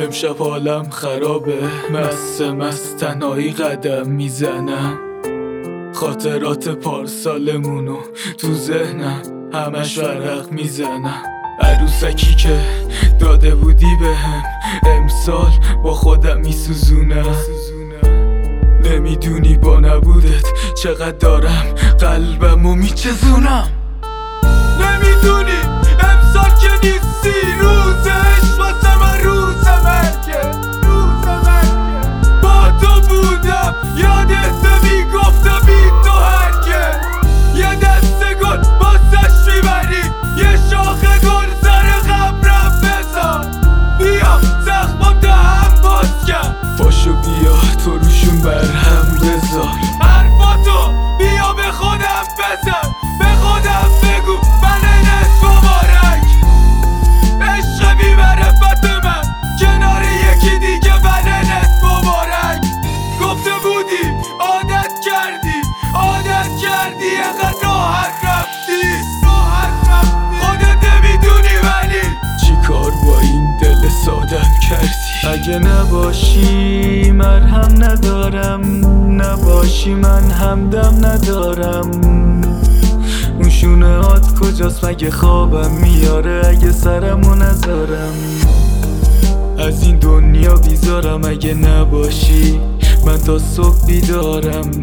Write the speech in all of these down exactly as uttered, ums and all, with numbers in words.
امشب حالم خرابه، مست مست تنهایی قدم میزنم. خاطرات پارسالمونو تو ذهنم همش ورق میزنم. عروسکی که داده بودی بهم امسال با خودم میسوزونم. نمیدونی با نبودت چقدر دارم قلبمو میچزونم. نمیدونی امسال که نیستی روزش واسه من روز مرگه، روز مرگه. با تو بودم یادت میگفتم بی تو هرگه. یه دسته گل باسش میبری، یه شاخه گل سر قبرم بذار. بیا زخمم تا هم باز کرد، پاشو بیا تو روشون برهم بذار. حرفاتو بیا به خودم بزن، به خودم بگو ولنت مبارک. عشق بی معرفت من کنار یکی دیگه ولنت مبارک. گفته بودی عادت کردی، عادت کردی اینقدر راحت رفتی، راحت رفتی. خودت نمیدونی ولی چی کار با این دل سادم کردی. اگه نباشی مرهم ندارم، نباشی من همدم ندارم. اون شونه هات کجاست مگه خوابم میاره اگه سرمو نذارم. از این دنیا بیزارم اگه نباشی، من تا صبح بیدارم.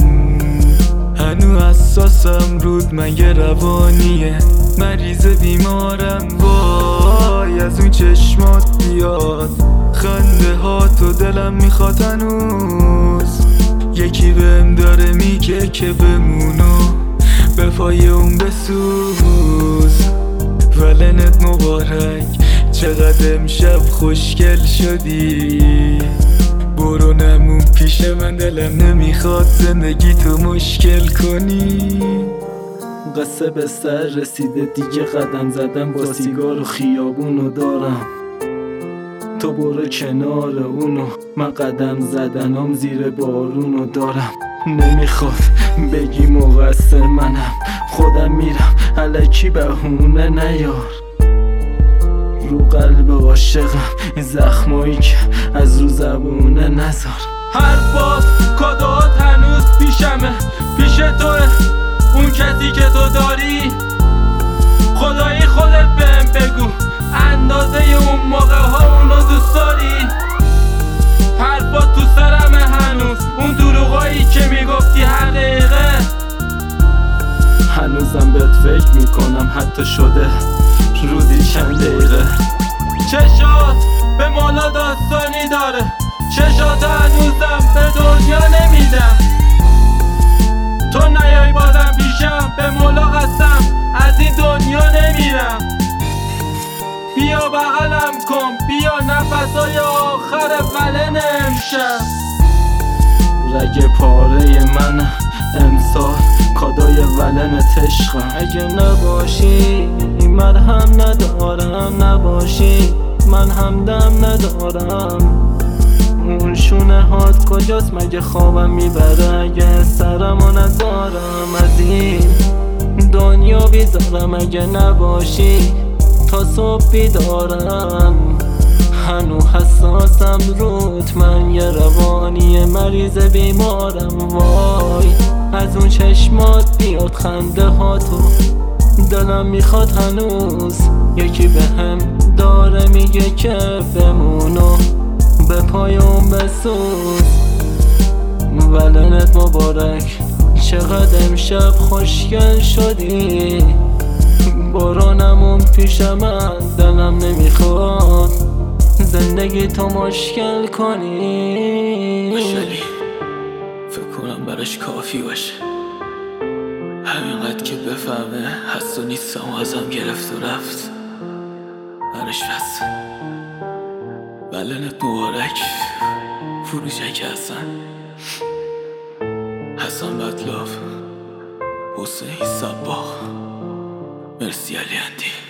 هنو حساسم رود مگه روانیه، مریض بیمارم. وای از اون چشمات بیاد خنده ها تو دلم میخواد هنوز. یکی بهم داره میگه که بمونو به پای اون بسوز. ولنت مبارک چقدر امشب خوشگل شدی. برو نمون پیش من دلم نمیخواد زندگی تو مشکل کنی. قصه به سر رسیده دیگه قدم زدم با سیگار و خیابونو دارم. تو برو کنار اونو، من قدم زدنم زیر بارونو دارم. نمیخواد بگی مقصر منم، خودم میرم الکی بهونه نیار. رو قلب عاشقم این زخمایی که از رو زبونه نذار. حرفات کادوات هنوز پیشمه، پیش توه اون کسی که تو داری. خدایی خودت بهم بگو اندازه اون موقع ها اونو دوست داری. حرفات تو سرمه هنوز، اون دروغایی که میگفتی هر دقیقه. هنوزم بهت فکر میکنم حتی شده روزی چند دقیقه. چشات به مولا داستانی داره، چشات هنوزم به دنیا نمیدم. تو نیای بازم پیشم به مولا قسم از این دنیا نمیرم. بیا بغلم کن، بیا نفسای آخر ولن امشب. رگ پاره من امسال کادوی ولن عشقم. اگه نباشی مرهم ندارم، نباشی من همدم ندارم. اون شونه هات کجاست مگه خوابم میبره اگه سرمو نذارم. از این دنیا بیزارم اگه نباشی تا صبح بیدارم. هنو حساسم رود من یه روانی مریض بیمارم. وای از اون چشمات بیاد خنده ها تو دلم میخواد هنوز. یکی به هم داره میگه که بمونو به پای اون بسوز. ولنت مبارک چقدر امشب خوشگل شدی. برو نمون پیش من دلم نمیخواد زندگی تو مشکل کنی. مشالی فکر کنم براش کافی باشه، همینقدر که بفهمه هست و نیستم و ازم گرفت و رفت براش بس. ولنت مبارک فروشک حسن، حسن بطلاف، حسین صباغ. مرسی علی اندی.